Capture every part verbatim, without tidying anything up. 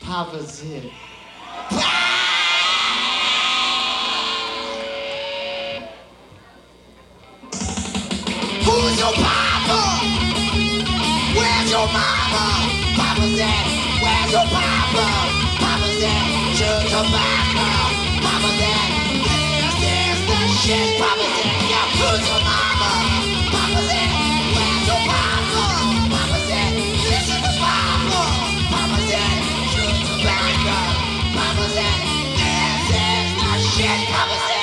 Papa's it. Who's your papa? Where's your mama? Papa's dead. Where's your papa? Papa's dead. Chew tobacco. Papa's dead. This is the shit. Papa's dead. Yeah. Who's your mama? Papa's dead. Where's your papa? Papa's dead. This is the papa. Papa's dead. Chew tobacco. Papa's dead. This is the shit. Papa's dead.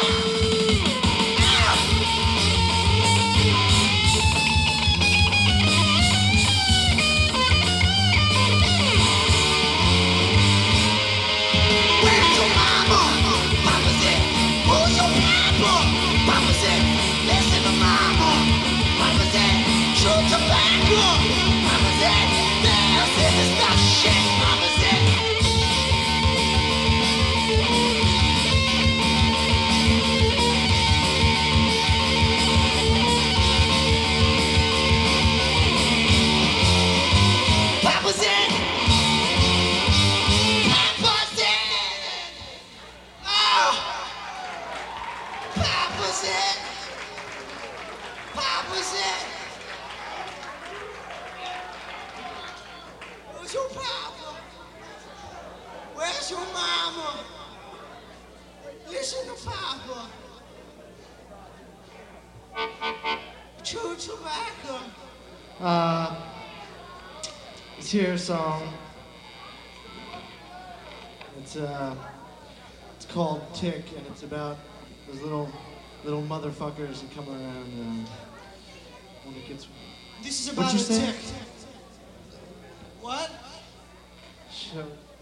Where's your papa? Where's your mama? Listen to papa. Chew tobacco. Uh, let's hear a song. It's uh, it's called Tick, and it's about those little little motherfuckers that come around uh, when it gets. This is What'd about you a say? tick. What? Show.